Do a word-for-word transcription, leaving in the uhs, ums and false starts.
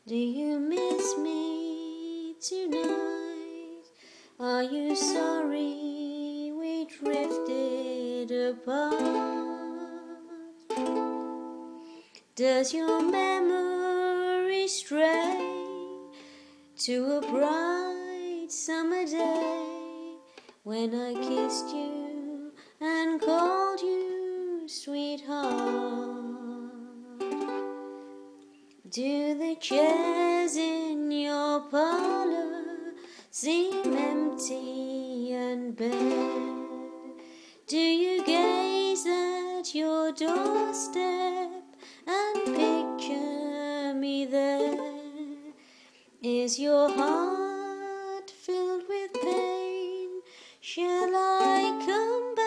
Do you miss me tonight? Are you sorry we drifted apart? Does your memory stray to a bright summer day when I kissed you and called you sweetheart? Do the chairs in your parlor seem empty and bare? Do you gaze at your doorstep and picture me there? Is your heart filled with pain? Shall I come